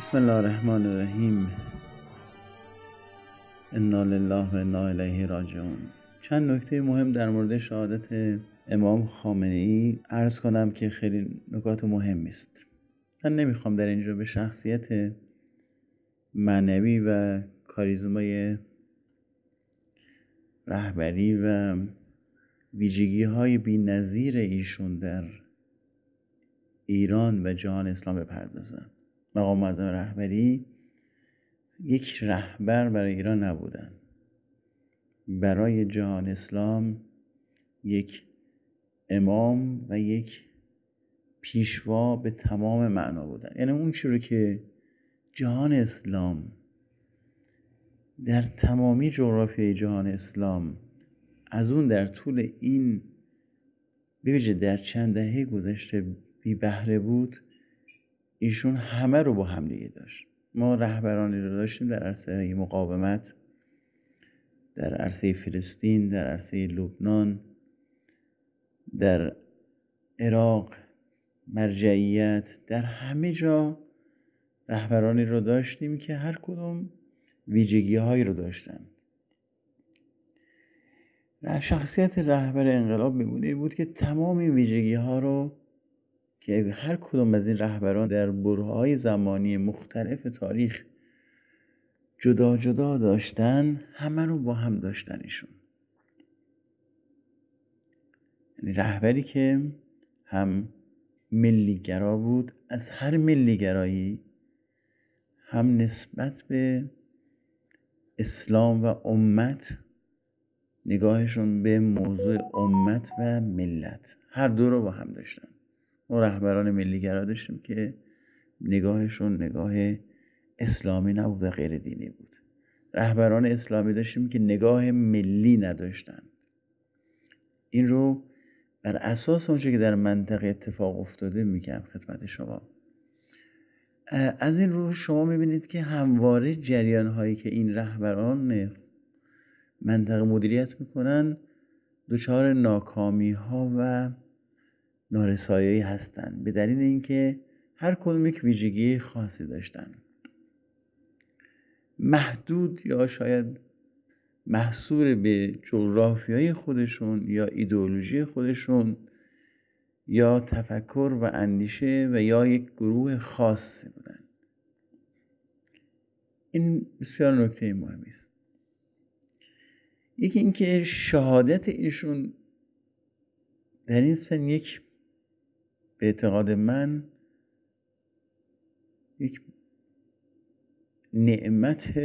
بسم الله الرحمن الرحیم. انا لله و انا الیه راجعون. چند نکته مهم در مورد شهادت امام خامنه‌ای عرض کنم که خیلی نکات مهمی است. من نمیخوام در اینجا به شخصیت معنوی و کاریزمای رهبری و ویژگی‌های بی‌نظیر ایشون در ایران و جهان اسلام بپردازم. مقام معظم رهبری یک رهبر برای ایران نبودن، برای جهان اسلام یک امام و یک پیشوا به تمام معنا بودن. یعنی اون چیزی رو که جهان اسلام در تمامی جغرافیای جهان اسلام از اون در طول این بویژه در چند دهه گذشته بی بهره بود، ایشون همه رو با هم دیگه داشت. ما رهبرانی رو داشتیم در عرصه مقاومت، در عرصه فلسطین، در عرصه لبنان، در عراق، مرجعیت، در همه جا رهبرانی رو داشتیم که هر کدوم ویژگی‌هایی رو داشتن. شخصیت رهبر انقلاب میگونه بود که تمام این ویژگی‌ها رو که هر کدوم از این رهبران در برهه‌های زمانی مختلف تاریخ جدا جدا داشتن، همه رو با هم داشتن ایشون. یعنی رهبری که هم ملی‌گرا بود از هر ملی‌گرایی، هم نسبت به اسلام و امت نگاهشون به موضوع امت و ملت هر دو رو با هم داشتن. ما رهبران ملی‌گرا داشتیم که نگاهشون نگاه اسلامی نبود و غیر دینی بود. رهبران اسلامی داشتیم که نگاه ملی نداشتند. این رو بر اساس اونچه که در منطقه اتفاق افتاده میگم خدمت شما. از این رو شما میبینید که همواره جریان هایی که این رهبران منطقه مدیریت میکنن دچار ناکامی ها و نارسایی هستند، به دلیل اینکه هر کدوم یک ویژگی خاصی داشتن، محدود یا شاید محصور به جغرافیای خودشون یا ایدئولوژی خودشون یا تفکر و اندیشه و یا یک گروه خاصی بودن. این بسیار نکته مهمی است. یکی اینکه شهادت ایشون در این سن یک به اعتقاد من یک نعمت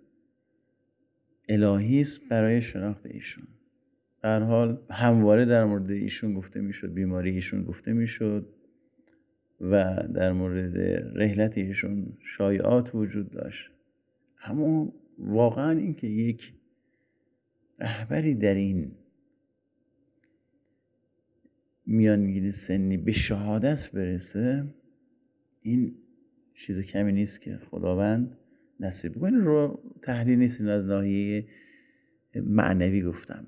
الهی است برای شناخت ایشون. به هر حال همواره در مورد ایشون گفته میشد، بیماری ایشون گفته میشد و در مورد رحلت ایشون شایعات وجود داشت. اما واقعا این که یک رهبری در این میانگین سنی به شهادت برسه، این چیز کمی نیست که خداوند نصیب کنه. رو تحلیل نیست، این از ناحیه معنوی گفتم.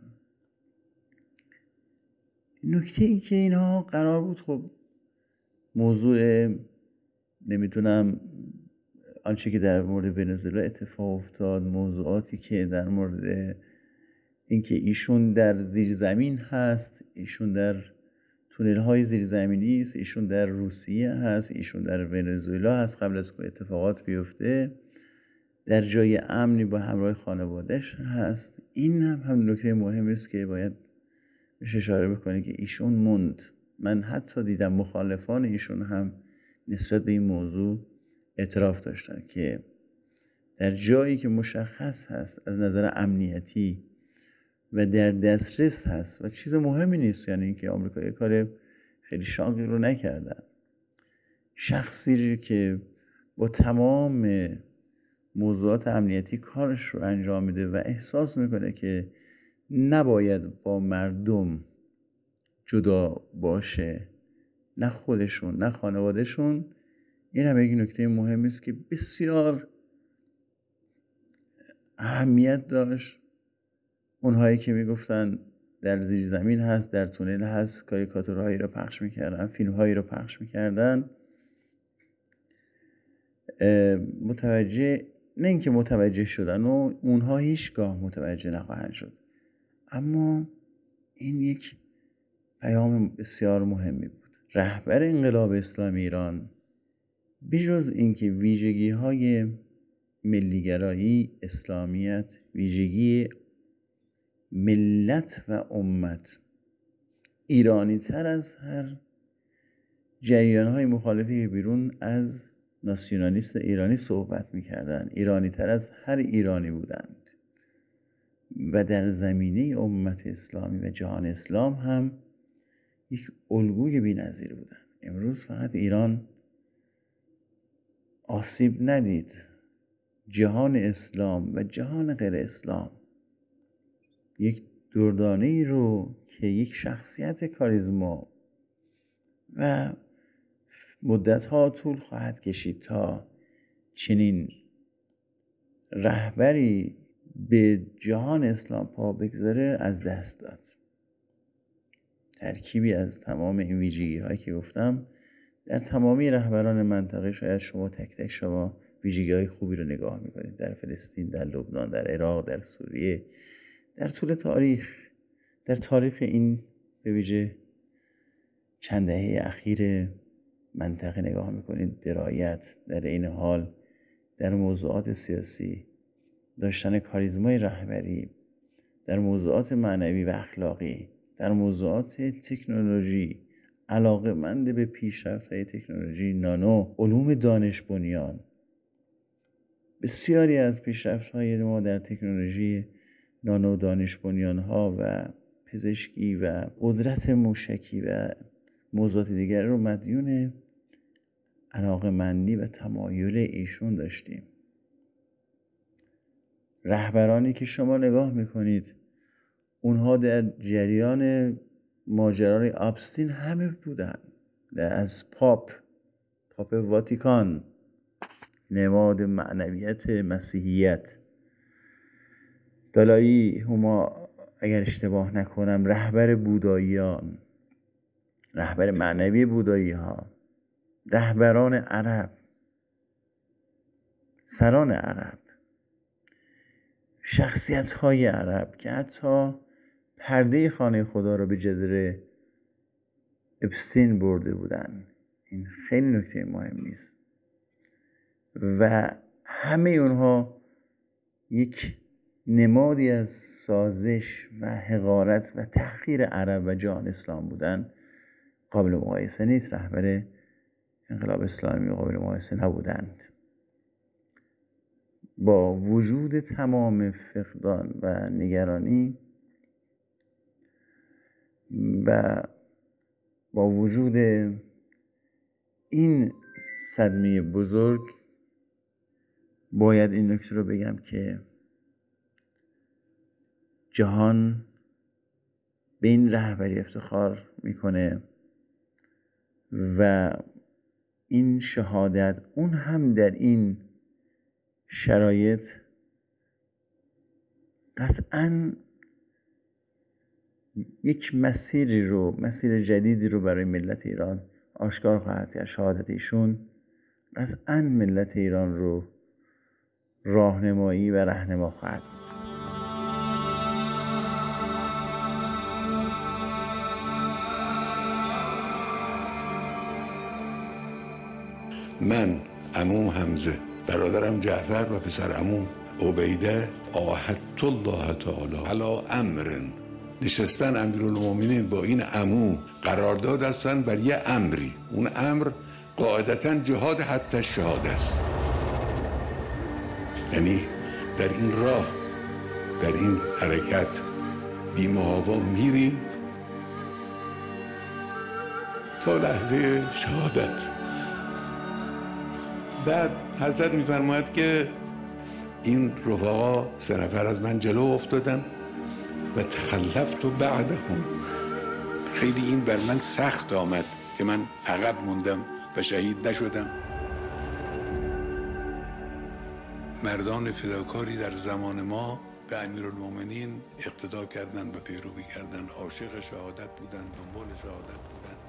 نکته ای که اینها قرار بود خب موضوع نمیدونم آنچه که در مورد ونزوئلا اتفاق افتاد، موضوعاتی که در مورد اینکه ایشون در زیرزمین هست، ایشون در تونل های زیرزمینی است، ایشون در روسیه هست، ایشون در ونزوئلا هست قبل از که اتفاقات بیفته، در جای امنی با همراه خانوادهش هست. این هم نکته مهمی است که باید بهش اشاره بکنه که ایشون موند. من حتی دیدم مخالفان ایشون هم نسبت به این موضوع اعتراف داشتن که در جایی که مشخص هست از نظر امنیتی و در دسترس هست و چیز مهمی نیست، یعنی اینکه آمریکا کار خیلی شاقی رو نکردن، شخصی که با تمام موضوعات امنیتی کارش رو انجام میده و احساس میکنه که نباید با مردم جدا باشه، نه خودشون نه خانوادهشون. این هم یک نکته مهمی است که بسیار اهمیت داشت. اونهایی که میگفتن در زیر زمین هست، در تونل هست، کاریکاتورهایی رو پخش میکردن، فیلمهایی رو پخش میکردن، متوجه، نه اینکه متوجه شدن و اونها هیچگاه متوجه نخواهند شد، اما این یک پیام بسیار مهمی بود. رهبر انقلاب اسلامی ایران بجز اینکه ویژگی‌های ملیگرایی، اسلامیت، ویژگی ملت و امت ایرانی تر از هر جریان‌های مخالفی بیرون از ناسیونالیست ایرانی صحبت می‌کردند، ایرانی تر از هر ایرانی بودند و در زمینه امت اسلامی و جهان اسلام هم یک الگوی بی‌نظیر بودند. امروز فقط ایران آسیب ندید، جهان اسلام و جهان غیر اسلام یک دردانه‌ای رو که یک شخصیت کاریزما و مدت‌ها طول خواهد کشید تا چنین رهبری به جهان اسلام پا بگذاره از دست داد. ترکیبی از تمام این ویژگی‌هایی که گفتم در تمامی رهبران منطقه، شاید شما تک تک شما ویژگی‌های خوبی رو نگاه می‌کنید در فلسطین، در لبنان، در عراق، در سوریه، در طول تاریخ، در تاریخ این به ویژه چند دهه اخیر منطقه نگاه می‌کنید، درایت در این حال در موضوعات سیاسی، داشتن کاریزمای رهبری، در موضوعات معنوی و اخلاقی، در موضوعات تکنولوژی، علاقه‌مند به پیشرفت‌های تکنولوژی نانو، علوم دانش بنیان. بسیاری از پیشرفت‌های ما در تکنولوژی نانو، دانش بنیان‌ها و پزشکی و قدرت موشکی و موضوعات دیگر رو مدیون علاقه‌مندی و تمایل ایشون داشتیم. رهبرانی که شما نگاه میکنید اونها در جریان ماجرای آپستین همه بودن، از پاپ واتیکان، نماد معنویت مسیحیت، دالایی هما اگر اشتباه نکنم رهبر بوداییان، رهبر معنوی بودایی ها، رهبران عرب، سران عرب، شخصیت های عرب که حتی پرده خانه خدا رو به جزیره اپستین برده بودن. این خیلی نکته مهم نیست و همه اونها یک نمادی از سازش و حقارت و تحقیر عرب و جهان اسلام بودن. قابل مقایسه نیست. رهبر انقلاب اسلامی قابل مقایسه نبودند. با وجود تمام فقدان و نگرانی و با وجود این صدمه بزرگ باید این نکته رو بگم که جهان به این رهبری افتخار میکنه و این شهادت، اون هم در این شرایط، قطعاً یک مسیر جدیدی رو برای ملت ایران آشکار خواهد کرد. شهادت ایشون قطعاً ملت ایران رو راهنمایی و رهنما خواهد بود. من عموم حمزه، برادرم جعفر و پسر عموم عبیده عاهدت الله تعالی علی امر، نشستن امیرالمومنین با این عموم قرارداد هستن بر یه امری. اون امر قاعدتاً جهاد حتی الشهاده است. یعنی در این راه، در این حرکت بی‌محابا میریم تا لحظه شهادت. بعد حضرت میفرماید که این رفقا 3 نفر از من جلو افتادن و تخلفت بعدهم. خیلی این بر من سخت آمد که من عقب موندم و شهید نشدم. مردان فداکاری در زمان ما به امیرالمومنین اقتدا کردند و پیروی کردند، عاشق شهادت بودند، دنبال شهادت بودند.